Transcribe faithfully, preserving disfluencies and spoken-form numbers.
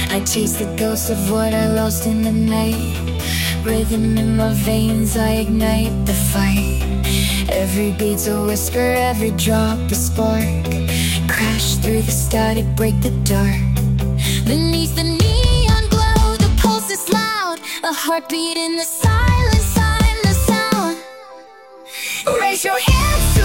I chase the ghosts of what I lost in the night. Rhythm in my veins, I ignite the fight. Every beat's a whisper, every drop a spark. Crash through the static, break the dark. Beneath the neon glow, the pulse is loud. A heartbeat in the silence, I'm the sound. Raise your hands